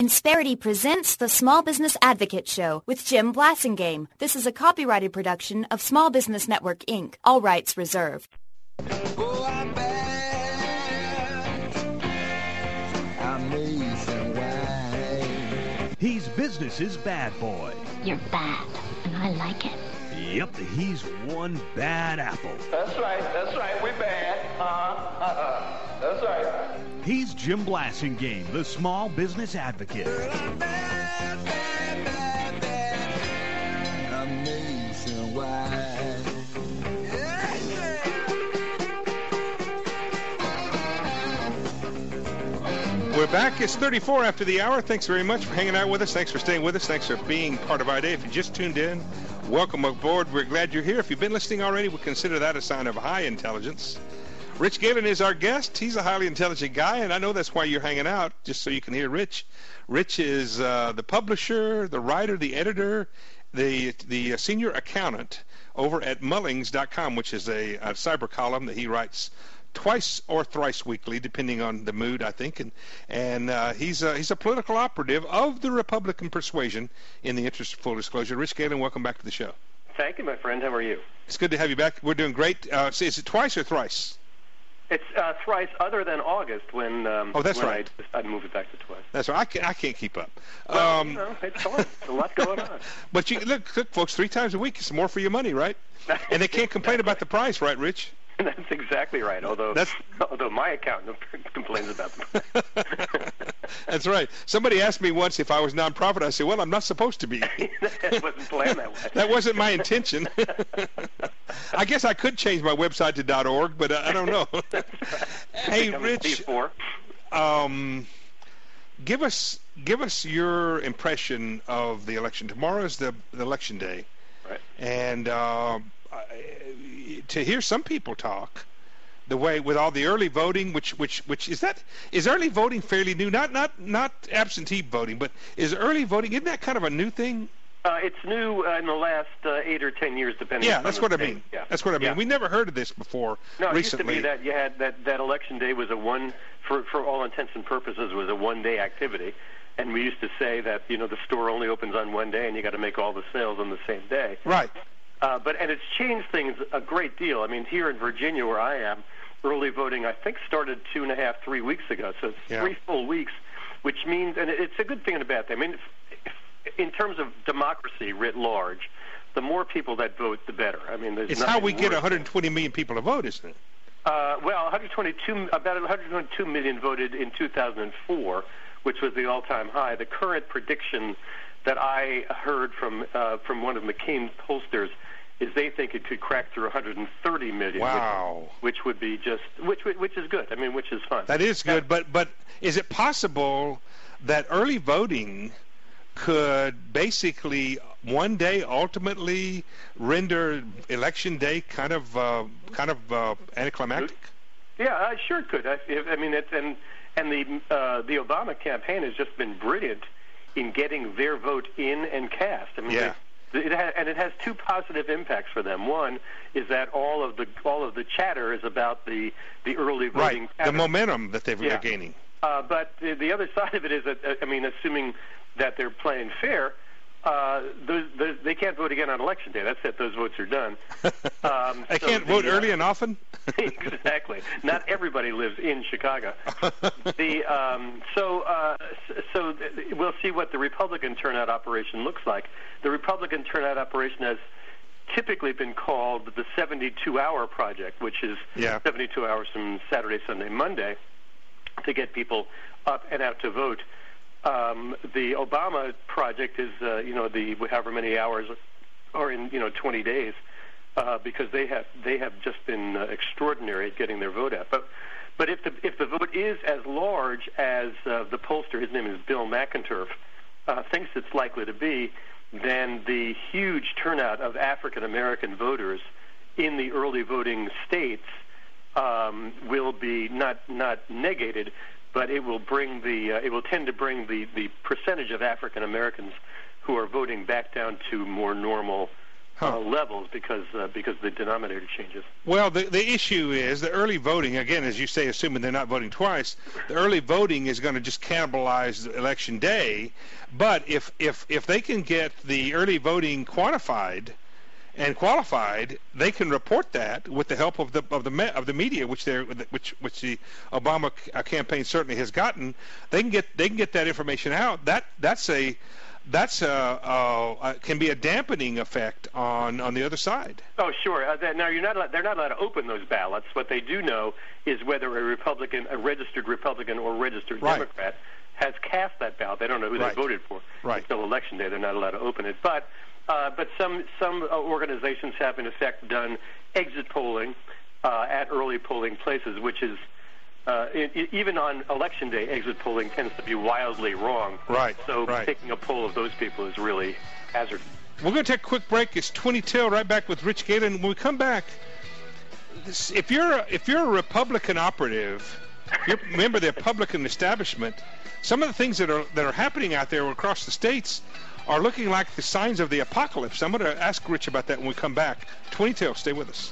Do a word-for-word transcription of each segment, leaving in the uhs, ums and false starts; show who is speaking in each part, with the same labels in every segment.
Speaker 1: Insperity presents the Small Business Advocate Show with Jim Blasingame. This is a copyrighted production of Small Business Network, Incorporated. All rights reserved.
Speaker 2: Oh, I'm bad. I'm nationwide.
Speaker 3: He's business's bad boy.
Speaker 4: You're bad, and I like it.
Speaker 3: Yep, he's one bad apple.
Speaker 5: That's right, that's right, we bad. Uh-huh, uh-huh. That's right.
Speaker 3: He's Jim Blasingame, the small business advocate.
Speaker 2: Girl, I'm bad, bad, bad, bad. I'm nationwide.
Speaker 6: We're back. It's thirty-four after the hour. Thanks very much for hanging out with us. Thanks for staying with us. Thanks for being part of our day. If you just tuned in, welcome aboard. We're glad you're here. If you've been listening already, we consider that a sign of high intelligence. Rich Galen is our guest. He's a highly intelligent guy, and I know that's why you're hanging out, just so you can hear Rich. Rich is uh, the publisher, the writer, the editor, the the uh, senior accountant over at Mullings dot com, which is a, a cyber column that he writes twice or thrice weekly, depending on the mood, I think. And and uh, he's a, he's a political operative of the Republican persuasion. In the interest of full disclosure, Rich Galen, welcome back to the show.
Speaker 7: Thank you, my friend. How are you?
Speaker 6: It's good to have you back. We're doing great. Uh, is it twice or thrice?
Speaker 7: It's uh, thrice, other than August, when um,
Speaker 6: oh, that's
Speaker 7: when
Speaker 6: right.
Speaker 7: I decided to move it back to twice.
Speaker 6: That's right. I can't, I can't keep up.
Speaker 7: Well,
Speaker 6: um,
Speaker 7: you know, it's fun. There's a lot going on.
Speaker 6: But you look, look, folks, three times a week is more for your money, right? And they can't complain about the price, right, Rich?
Speaker 7: That's exactly right. Although, That's... although my accountant complains about the price.
Speaker 6: That's right. Somebody asked me once if I was nonprofit. I said, "Well, I'm not supposed to be."
Speaker 7: That wasn't planned that way.
Speaker 6: That wasn't my intention. I guess I could change my website to .org, but uh, I don't know. Hey, Rich, um, give us give us your impression of the election. Tomorrow is the, the election day,
Speaker 7: right?
Speaker 6: And uh, to hear some people talk the way with all the early voting, which which which is that is early voting fairly new? Not not not absentee voting, but is early voting, isn't that kind of a new thing?
Speaker 7: Uh, it's new uh, in the last uh, eight or ten years, depending.
Speaker 6: Yeah,
Speaker 7: on
Speaker 6: that's
Speaker 7: the
Speaker 6: what I
Speaker 7: state.
Speaker 6: mean.
Speaker 7: Yeah.
Speaker 6: That's what I mean.
Speaker 7: Yeah.
Speaker 6: We never heard of this before.
Speaker 7: No, it
Speaker 6: recently.
Speaker 7: used to be that you had that that election day was a one for for all intents and purposes was a one day activity, and we used to say that you know the store only opens on one day and you got to make all the sales on the same day.
Speaker 6: Right.
Speaker 7: Uh, but and it's changed things a great deal. I mean, here in Virginia, where I am, early voting I think started two and a half, three weeks ago. So it's
Speaker 6: yeah.
Speaker 7: three full weeks, which means, and it's a good thing and a bad thing. I mean, if, if, in terms of democracy writ large, the more people that vote, the better. I mean, there's
Speaker 6: it's how we get
Speaker 7: worse.
Speaker 6: one hundred twenty million people to vote, isn't it?
Speaker 7: Uh, well, one hundred twenty-two, about one hundred twenty-two million voted in two thousand four, which was the all-time high. The current prediction that I heard from uh, from one of McCain's pollsters is they think it could crack through one hundred thirty million.
Speaker 6: Wow.
Speaker 7: Which, which would be just, which which is good. I mean, which is fun.
Speaker 6: That is good, yeah. but but is it possible that early voting could basically one day ultimately render election day kind of uh, kind of uh, anticlimactic?
Speaker 7: Yeah, uh, sure it could. I, I mean, it's, and and the uh, the Obama campaign has just been brilliant in getting their vote in and cast. I mean,
Speaker 6: yeah.
Speaker 7: It has, and it has two positive impacts for them. One is that all of the all of the chatter is about the the early voting
Speaker 6: right,
Speaker 7: pattern.
Speaker 6: the momentum that they've,
Speaker 7: yeah.
Speaker 6: they're gaining.
Speaker 7: Uh, but the, the other side of it is that, uh, I mean, assuming that they're playing fair, uh, those, those, they can't vote again on election day. That's it; those votes are done. Um,
Speaker 6: they
Speaker 7: so
Speaker 6: can't
Speaker 7: the,
Speaker 6: vote
Speaker 7: uh,
Speaker 6: early and often.
Speaker 7: Exactly. Not everybody lives in Chicago. the um, so uh, so th- we'll see what the Republican turnout operation looks like. The Republican turnout operation has typically been called the seventy-two hour project, which is
Speaker 6: yeah.
Speaker 7: seventy-two hours from Saturday, Sunday, Monday, to get people up and out to vote. Um, the Obama project is, uh, you know, the however many hours, or in you know twenty days. Uh, because they have they have just been uh, extraordinary at getting their vote out. But but if the if the vote is as large as uh, the pollster, his name is Bill McInturff, uh, thinks it's likely to be, then the huge turnout of African American voters in the early voting states um, will be not not negated, but it will bring the uh, it will tend to bring the the percentage of African Americans who are voting back down to more normal uh, levels because uh, because the denominator changes.
Speaker 6: Well, the the issue is the early voting, again, as you say, assuming they're not voting twice, the early voting is going to just cannibalize election day. But if, if, if they can get the early voting quantified and qualified, they can report that with the help of the of the me, of the media, which they which which the Obama campaign certainly has gotten. They can get they can get that information out. That that's a That's a, a, a can be a dampening effect on, on the other side.
Speaker 7: Oh, sure. Uh, that, now you're not allowed, they're not allowed to open those ballots. What they do know is whether a Republican, a registered Republican or registered
Speaker 6: Right.
Speaker 7: Democrat has cast that ballot. They don't know who
Speaker 6: Right.
Speaker 7: they voted for
Speaker 6: Right.
Speaker 7: until election day. They're not allowed to open it. But uh, but some some uh, organizations have in effect done exit polling uh, at early polling places, which is. Uh, it, it, even on election day, exit polling tends to be wildly wrong.
Speaker 6: Right,
Speaker 7: So
Speaker 6: right.
Speaker 7: taking a poll of those people is really hazardous.
Speaker 6: We're going to take a quick break. It's twenty till. Right back with Rich Galen. When we come back, this, if you're a, if you're a Republican operative, you're a member of the Republican establishment, some of the things that are that are happening out there across the states are looking like the signs of the apocalypse. I'm going to ask Rich about that when we come back. twenty till. Stay with us.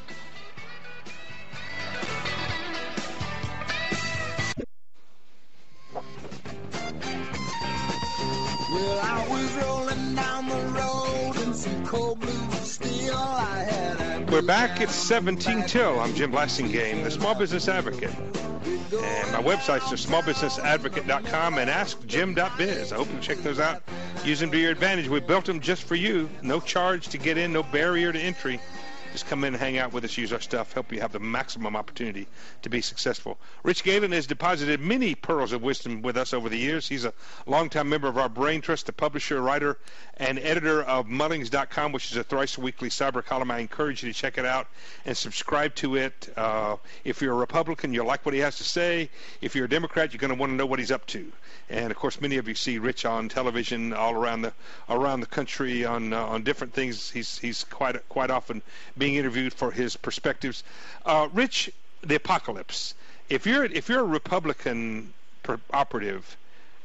Speaker 2: Well, I was rolling down the road in some cold blue steel. I had a
Speaker 6: We're back at seventeen till. I'm Jim Blassingame, the Small Business Advocate. And my websites are small business advocate dot com and ask jim dot biz. I hope you check those out. Use them to your advantage. We built them just for you. No charge to get in, no barrier to entry. Just come in and hang out with us, use our stuff, help you have the maximum opportunity to be successful. Rich Galen has deposited many pearls of wisdom with us over the years. He's a longtime member of our Brain Trust, the publisher, writer, and editor of Mullings dot com, which is a thrice-weekly cyber column. I encourage you to check it out and subscribe to it. Uh, if you're a Republican, you'll like what he has to say. If you're a Democrat, you're going to want to know what he's up to. And of course, many of you see Rich on television all around the around the country on uh, on different things. He's he's quite quite often being interviewed for his perspectives. Uh, Rich, the apocalypse. If you're if you're a Republican per- operative,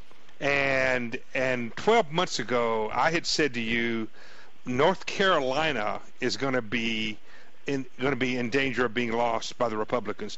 Speaker 6: and and twelve months ago I had said to you, North Carolina is going to be in going to be in danger of being lost by the Republicans.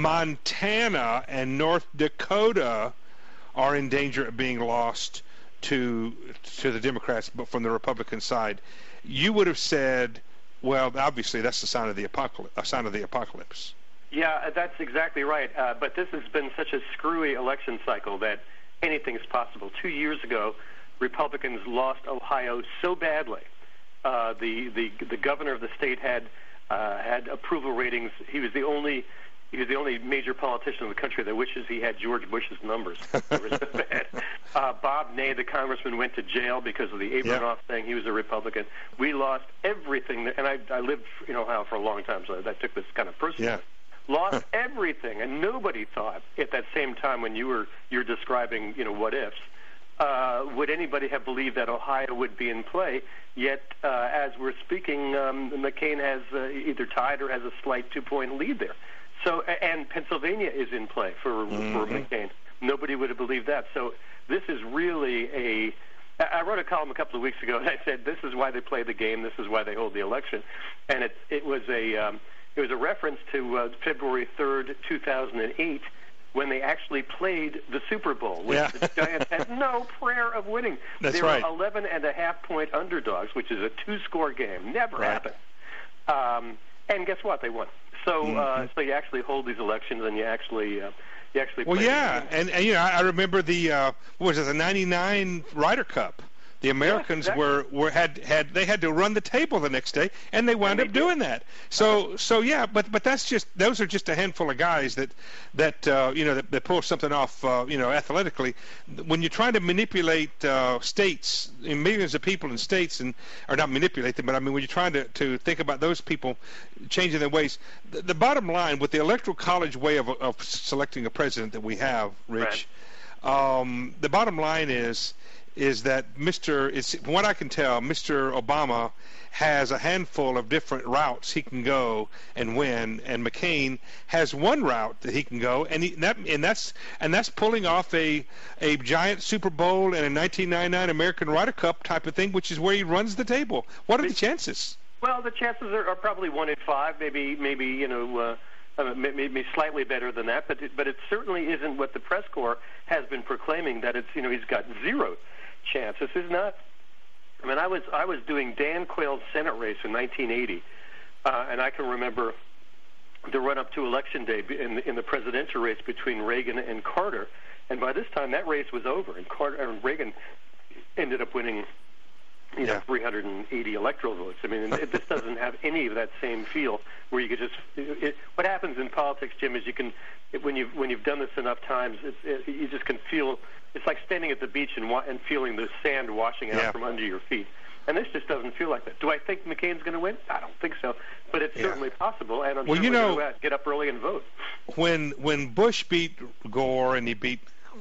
Speaker 6: Montana and North Dakota are in danger of being lost to to the Democrats, but from the Republican side, you would have said, well, obviously that's a sign of the apocalypse. A sign of the apocalypse.
Speaker 7: Yeah, that's exactly right. Uh, but this has been such a screwy election cycle that anything is possible. Two years ago, Republicans lost Ohio so badly. Uh, the the the governor of the state had uh, had approval ratings. He was the only. He was the only major politician in the country that wishes he had George Bush's numbers. They were so bad. Uh, Bob Ney, the congressman, went to jail because of the Abramoff
Speaker 6: Yeah.
Speaker 7: thing. He was a Republican. We lost everything. That, and I, I lived in Ohio for a long time, so I took this kind of personally.
Speaker 6: Yeah.
Speaker 7: Lost everything, and nobody thought at that same time when you were you're describing, you know, what ifs. Uh, would anybody have believed that Ohio would be in play? Yet, uh, as we're speaking, um, McCain has uh, either tied or has a slight two-point lead there. So, and Pennsylvania is in play for
Speaker 6: Mm-hmm.
Speaker 7: for McCain. Nobody would have believed that. So, this is really a. I wrote a column a couple of weeks ago, and I said this is why they play the game. This is why they hold the election, and it it was a um, it was a reference to uh, February third, two thousand eight, when they actually played the Super Bowl, which
Speaker 6: Yeah.
Speaker 7: the Giants had no prayer of winning.
Speaker 6: That's
Speaker 7: they
Speaker 6: right.
Speaker 7: were eleven and a half point underdogs, which is a two-score game. Never
Speaker 6: Right.
Speaker 7: happened. Um, and guess what? They won. So,
Speaker 6: Mm-hmm.
Speaker 7: uh, so you actually hold these elections, and you actually, uh, you actually.
Speaker 6: Well,
Speaker 7: play the
Speaker 6: yeah,
Speaker 7: game.
Speaker 6: and, and you know, I I remember the uh, what was it, the ninety-nine Ryder Cup. The Americans
Speaker 7: exactly.
Speaker 6: were, were had had they had to run the table the next day, and they wound
Speaker 7: they
Speaker 6: up
Speaker 7: did.
Speaker 6: doing that. So so yeah, but but that's just those are just a handful of guys that that uh, you know that, that pull something off uh, you know athletically. When you're trying to manipulate uh, states, and millions of people in states, and or not manipulate them, but I mean when you're trying to, to think about those people changing their ways, the, the bottom line with the electoral college way of of selecting a president that we have, Rich, um, the bottom line is. is that Mister It's, from what I can tell, Mister Obama has a handful of different routes he can go and win, and McCain has one route that he can go, and he, that and that's and that's pulling off a a giant Super Bowl and a nineteen ninety-nine American Ryder Cup type of thing, which is where he runs the table. What are the chances?
Speaker 7: Well, the chances are, are probably one in five, maybe, maybe you know, uh, uh, maybe slightly better than that. But it, but it certainly isn't what the press corps has been proclaiming, that it's, you know, he's got zero chance. This is not. I mean, I was I was doing Dan Quayle's Senate race in nineteen eighty, uh, and I can remember the run up to Election Day in the, in the presidential race between Reagan and Carter. And by this time, that race was over, and Carter and Reagan ended up winning, you know,
Speaker 6: yeah.
Speaker 7: three hundred eighty electoral votes. I mean, it, this doesn't have any of that same feel where you could just. It, it, what happens in politics, Jim, is you can, it, when you've when you've done this enough times, it's, it, you just can feel. It's like standing at the beach and wa- and feeling the sand washing out
Speaker 6: yeah.
Speaker 7: from under your feet. And this just doesn't feel like that. Do I think McCain's going to win? I don't think so. But it's
Speaker 6: yeah. certainly
Speaker 7: possible, and I'm
Speaker 6: well,
Speaker 7: sure
Speaker 6: you
Speaker 7: we're
Speaker 6: know,
Speaker 7: going to get up early and vote.
Speaker 6: When when Bush beat Gore and he beat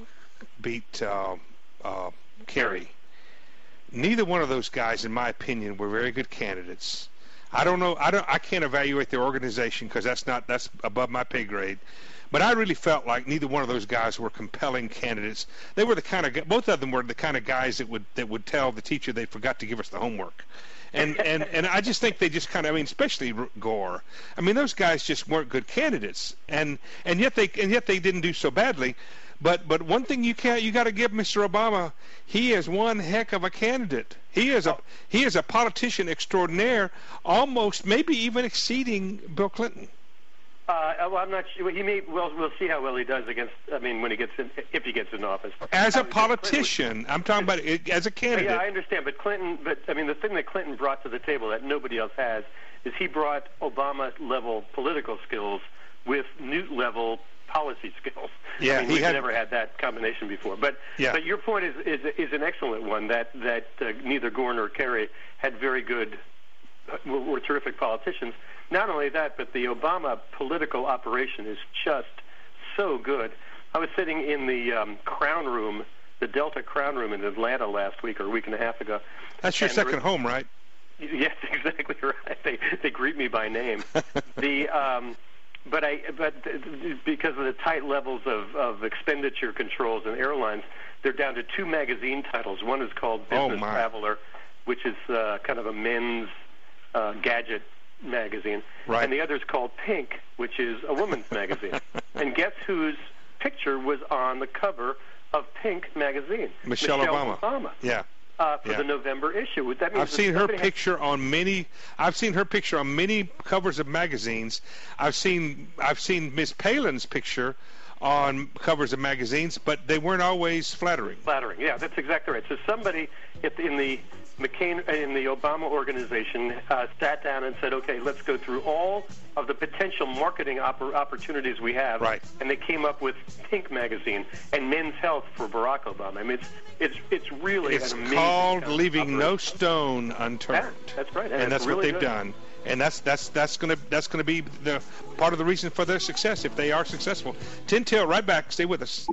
Speaker 6: beat uh, uh, Kerry, neither one of those guys, in my opinion, were very good candidates. I don't know. I don't. I can't evaluate their organization because that's not that's above my pay grade. But I really felt like neither one of those guys were compelling candidates. They were the kind of both of them were the kind of guys that would that would tell the teacher they forgot to give us the homework. And and and I just think they just kind of, I mean, especially Gore. I mean, those guys just weren't good candidates. And and yet they and yet they didn't do so badly. But but one thing you can't you got to give Mister Obama, he is one heck of a candidate. He is a he is a politician extraordinaire, almost maybe even exceeding Bill Clinton.
Speaker 7: Uh, well, I'm not sure. He may. Well, we'll see how well he does against. I mean, when he gets in, if he gets in office.
Speaker 6: As a
Speaker 7: I mean,
Speaker 6: politician,
Speaker 7: Clinton,
Speaker 6: I'm talking about it as a candidate.
Speaker 7: Yeah, I understand. But Clinton. But I mean, the thing that Clinton brought to the table that nobody else has is he brought Obama-level political skills with Newt-level policy skills.
Speaker 6: Yeah,
Speaker 7: I mean,
Speaker 6: he
Speaker 7: we've
Speaker 6: had,
Speaker 7: never had that combination before. But
Speaker 6: yeah.
Speaker 7: but your point is is, is an excellent one. That that uh, neither Gore nor Kerry had very good, uh, were, were terrific politicians. Not only that, but the Obama political operation is just so good. I was sitting in the um, Crown Room, the Delta Crown Room in Atlanta last week or a week and a half ago.
Speaker 6: That's your second
Speaker 7: was,
Speaker 6: home, right?
Speaker 7: Yes, exactly right. They they greet me by name. the um, but I but because of the tight levels of, of expenditure controls and airlines, they're down to two magazine titles. One is called Business
Speaker 6: oh
Speaker 7: Traveler, which is uh, kind of a men's uh, gadget magazine,
Speaker 6: right.
Speaker 7: and the other is called Pink, which is a woman's magazine. And guess whose picture was on the cover of Pink magazine?
Speaker 6: Michelle,
Speaker 7: Michelle
Speaker 6: Obama.
Speaker 7: Obama.
Speaker 6: Yeah.
Speaker 7: Uh, for
Speaker 6: yeah.
Speaker 7: the November issue. That means
Speaker 6: I've seen her
Speaker 7: somebody
Speaker 6: picture
Speaker 7: has...
Speaker 6: on many. I've seen her picture on many covers of magazines. I've seen I've seen Miss Palin's picture on covers of magazines, but they weren't always flattering.
Speaker 7: Flattering, yeah, that's exactly right. So somebody in the McCain in the Obama organization uh, sat down and said, "Okay, let's go through all of the potential marketing oppor- opportunities we have."
Speaker 6: Right.
Speaker 7: And they came up with Pink magazine and Men's Health for Barack Obama. I mean, it's it's it's really
Speaker 6: it's
Speaker 7: an amazing
Speaker 6: called
Speaker 7: kind of
Speaker 6: leaving
Speaker 7: operation.
Speaker 6: no stone unturned.
Speaker 7: Yeah, that's right,
Speaker 6: and,
Speaker 7: and
Speaker 6: that's
Speaker 7: really
Speaker 6: what they've
Speaker 7: good.
Speaker 6: done. And that's that's that's gonna that's gonna be the part of the reason for their success if they are successful. Tin Tail, right back. Stay with us.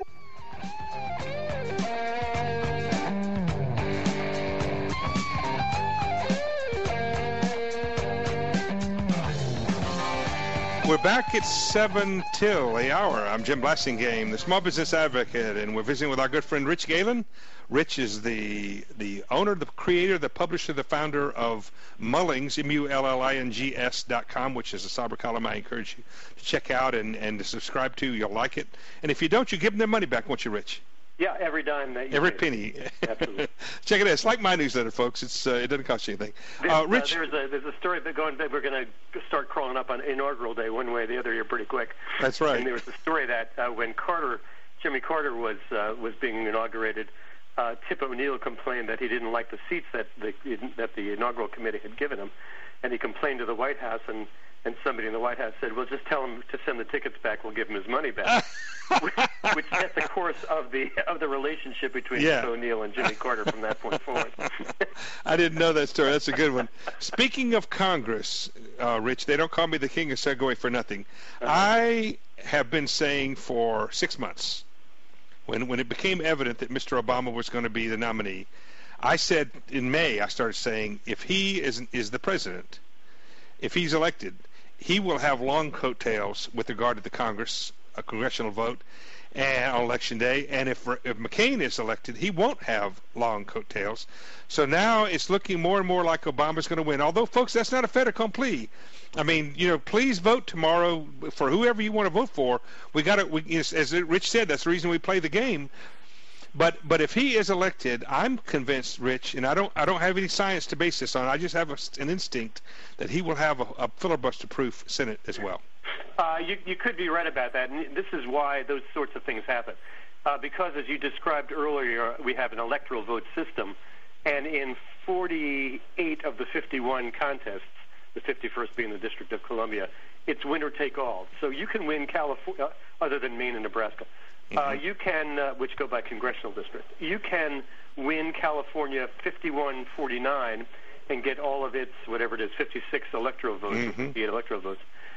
Speaker 6: We're back at seven till the hour. I'm Jim Blasingame, the Small Business Advocate, and we're visiting with our good friend Rich Galen. Rich is the the owner, the creator, the publisher, the founder of Mullings, M U L L I N G S dot com, which is a cyber column I encourage you to check out and, and to subscribe to. You'll like it. And if you don't, you give them their money back, won't you, Rich?
Speaker 7: Yeah, every dime that you
Speaker 6: Every
Speaker 7: pay.
Speaker 6: penny.
Speaker 7: Absolutely.
Speaker 6: Check it out. It's like my newsletter, folks. It's uh, it doesn't cost you anything.
Speaker 7: There's,
Speaker 6: Uh, Rich,
Speaker 7: uh, there's a there's a story that going that we're going to start crawling up on inaugural day one way or the other here pretty quick.
Speaker 6: That's right.
Speaker 7: And there was a story that uh, when Carter, Jimmy Carter was uh, was being inaugurated, uh, Tip O'Neill complained that he didn't like the seats that the that the inaugural committee had given him, and he complained to the White House, and and somebody in the White House said, "Well, just tell him to send the tickets back. We'll give him his money back." which, which set the course of the of the relationship between
Speaker 6: Yeah.
Speaker 7: Tip O'Neill and Jimmy Carter from that point forward.
Speaker 6: I didn't know that story. That's a good one. Speaking of Congress, uh, Rich, they don't call me the king of Segway for nothing.
Speaker 7: Uh-huh.
Speaker 6: I have been saying for six months, when when it became evident that Mister Obama was going to be the nominee, I said in May, I started saying, if he is is the president, if he's elected, he will have long coattails with regard to the Congress, a congressional vote, and, on Election Day. And if, if McCain is elected, he won't have long coattails. So now it's looking more and more like Obama's going to win. Although, folks, that's not a fait accompli. I mean, you know, please vote tomorrow for whoever you want to vote for. We got to, we, as Rich said, that's the reason we play the game. But but if he is elected, I'm convinced, Rich, and I don't I don't have any science to base this on. I just have a, an instinct that he will have a, a filibuster-proof Senate as well.
Speaker 7: Uh, you you could be right about that, and this is why those sorts of things happen. Uh, because, as you described earlier, we have an electoral vote system, and in forty-eight of the fifty-one contests, the fifty-first being the District of Columbia, it's winner take all. So you can win California, other than Maine and Nebraska. Uh, you can, uh, which go by congressional district, you can win California fifty-one forty-nine and get all of its, whatever it is, fifty-six electoral votes, mm-hmm. fifty-eight electoral votes.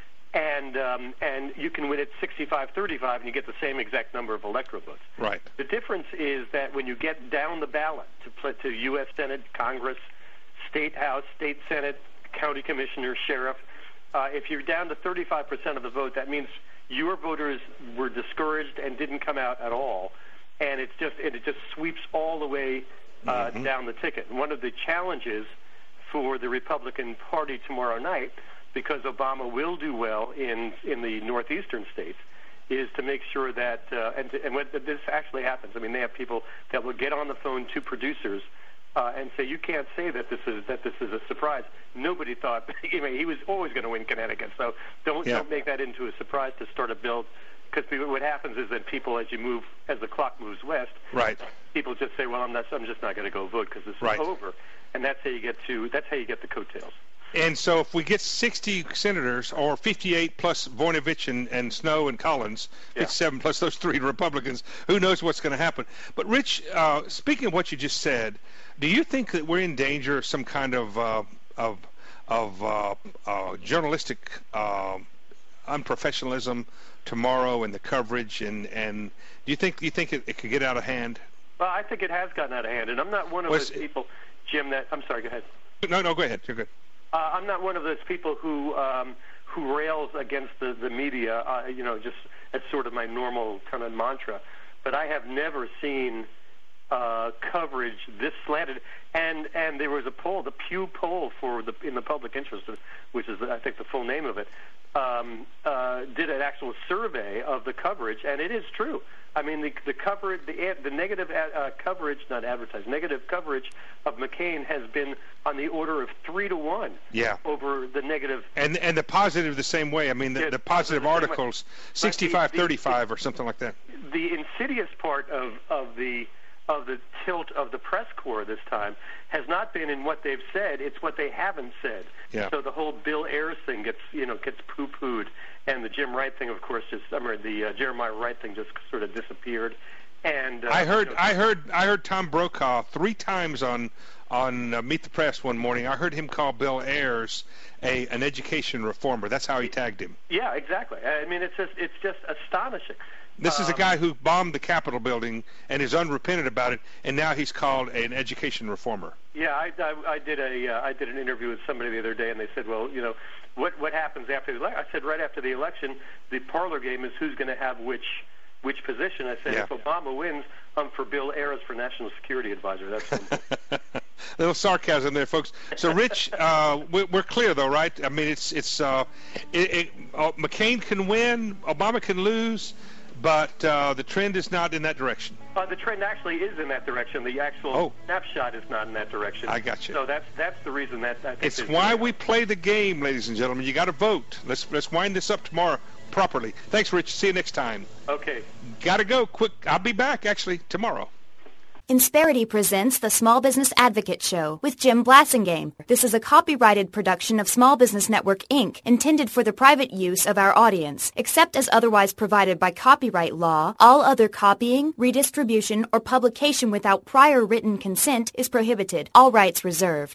Speaker 7: And um, and you can win it sixty-five thirty-five and you get the same exact number of electoral votes.
Speaker 6: Right.
Speaker 7: The difference is that when you get down the ballot to, to U S Senate, Congress, State House, State Senate, County Commissioner, Sheriff, uh, if you're down to thirty-five percent of the vote, that means your voters were discouraged and didn't come out at all, and it's just it just sweeps all the way uh, mm-hmm. down the ticket. And one of the challenges for the Republican Party tomorrow night, because Obama will do well in in the northeastern states, is to make sure that uh, and and when this actually happens. I mean, they have people that will get on the phone to producers uh, and say, "You can't say that this is that this is a surprise. Nobody thought I mean, he was always going to win Connecticut, so don't
Speaker 6: yeah.
Speaker 7: don't make that into a surprise to start a build." Because what happens is that people, as you move, as the clock moves west,
Speaker 6: right,
Speaker 7: people just say, "Well, I'm not. I'm just not going to go vote because this
Speaker 6: right.
Speaker 7: is over," and that's how you get to. That's how you get the coattails.
Speaker 6: And so if we get sixty senators, or fifty-eight plus Voinovich and, and Snow and Collins, yeah. fifty-seven plus those three Republicans, who knows what's going to happen. But, Rich, uh, speaking of what you just said, do you think that we're in danger of some kind of uh, of, of uh, uh, journalistic uh, unprofessionalism tomorrow in the coverage? And, and do you think, do you think it, it could get out of hand?
Speaker 7: Well, I think it has gotten out of hand. And I'm not one of
Speaker 6: well,
Speaker 7: those people, Jim, that... I'm sorry, go ahead.
Speaker 6: No, no, go ahead. You're good.
Speaker 7: Uh, I'm not one of those people who um, who rails against the, the media, uh, you know, just as sort of my normal kind of mantra. But I have never seen uh, coverage this slanted. And and there was a poll, the Pew poll for the in the public interest, which is I think the full name of it, um, uh, did an actual survey of the coverage, and it is true. I mean, the the coverage, the the negative uh, coverage, not advertised, negative coverage of McCain has been on the order of three to one.
Speaker 6: Yeah. Over
Speaker 7: the negative.
Speaker 6: And and the positive the same way. I mean, the, yeah, the positive the articles, sixty-five thirty-five or something like that.
Speaker 7: The insidious part of of the of the tilt of the press corps this time has not been in what they've said; it's what they haven't said.
Speaker 6: Yeah.
Speaker 7: So the whole Bill Ayers thing gets you know gets poo-pooed, and the Jim Wright thing, of course, just I mean the uh, Jeremiah Wright thing just sort of disappeared. And uh,
Speaker 6: I heard
Speaker 7: you know,
Speaker 6: I heard I heard Tom Brokaw three times on on uh, Meet the Press one morning. I heard him call Bill Ayers a an education reformer. That's how he tagged him.
Speaker 7: Yeah, exactly. I mean, it's just it's just astonishing.
Speaker 6: This is
Speaker 7: um,
Speaker 6: a guy who bombed the Capitol building and is unrepentant about it, and now he's called an education reformer.
Speaker 7: Yeah, I, I, I did a uh, I did an interview with somebody the other day, and they said, well, you know, what what happens after the election? I said, right after the election, the parlor game is who's going to have which which position. I said,
Speaker 6: yeah.
Speaker 7: if Obama wins, I'm for Bill Ayers for National Security Advisor. That's
Speaker 6: a little sarcasm there, folks. So, Rich, uh, we're, we're clear, though, right? I mean, it's it's uh, it, it, uh, McCain can win, Obama can lose. But uh, the trend is not in that direction.
Speaker 7: Uh, the trend actually is in that direction. The actual
Speaker 6: oh.
Speaker 7: snapshot is not in that direction.
Speaker 6: I got you.
Speaker 7: So that's that's the reason that I think
Speaker 6: it's why we play the game, ladies and gentlemen. You got to vote. Let's let's wind this up tomorrow properly. Thanks, Rich. See you next time.
Speaker 7: Okay.
Speaker 6: Got to go quick. I'll be back actually tomorrow.
Speaker 1: Insperity presents the Small Business Advocate Show with Jim Blasingame. This is a copyrighted production of Small Business Network, Incorporated, intended for the private use of our audience. Except as otherwise provided by copyright law, all other copying, redistribution, or publication without prior written consent is prohibited. All rights reserved.